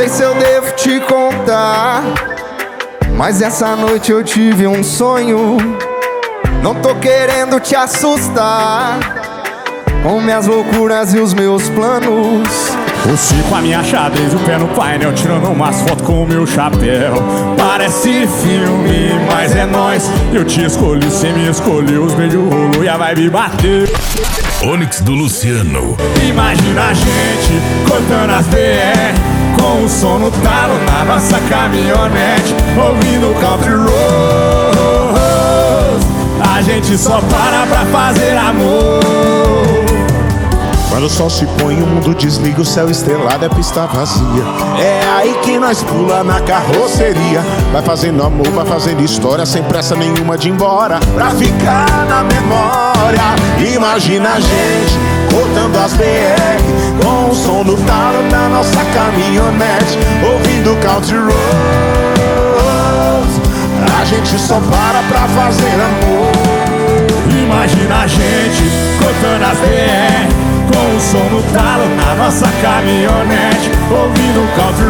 se eu devo te contar, mas essa noite eu tive um sonho. Não tô querendo te assustar com minhas loucuras e os meus planos. Você com a minha xadrez, o pé no painel, tirando umas fotos com o meu chapéu. Parece filme, mas é nóis. Eu te escolhi, cê me escolheu. Os beijos rolou e a vibe bateu. Onix do Luciano. Imagina a gente cortando as BR, com o som no talo na nossa caminhonete, ouvindo country roads. A gente só para pra fazer amor. Quando o sol se põe, o mundo desliga, o céu estrelado é pista vazia. É aí que nós pula na carroceria. Vai fazendo amor, vai fazendo história, sem pressa nenhuma de ir embora, pra ficar na memória. Imagina a gente cortando as BR, com o som do talo da nossa caminhonete, ouvindo country roads. A gente só para pra fazer amor. Imagina a gente cortando as BR, com o som no talo na nossa caminhonete, ouvindo country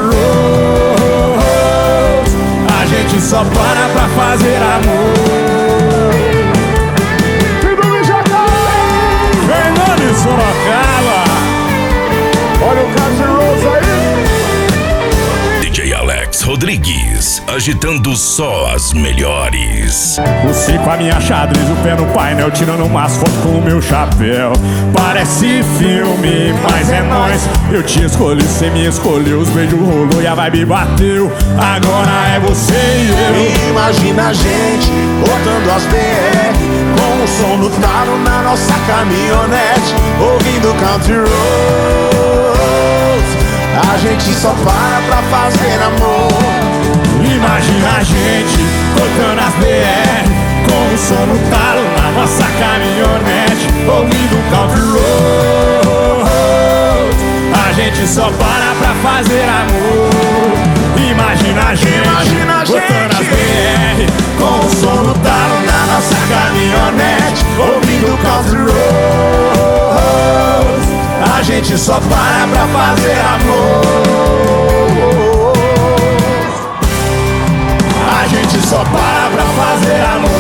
roads. A gente só para pra fazer amor. Fernando e Sorocaba, olha o country roads aí. DJ Alex Rodrigues, agitando só as melhores. Você com a minha xadrez, o pé no painel, tirando umas fotos com o meu chapéu. Parece filme, mas é nóis. Eu te escolhi, cê me escolheu. Os beijos rolou e a vibe bateu. Agora é você e eu. Imagina a gente botando as BR, com o som no talo na nossa caminhonete, ouvindo country roads. A gente só para pra fazer amor. Imagina a gente cortando as BR, com o som no talo na nossa caminhonete, ouvindo country roads. A gente só para pra fazer amor. Imagina a gente cortando as BR, com o som no talo na nossa caminhonete, ouvindo country roads. A gente só para pra fazer amor. A gente só para pra fazer amor.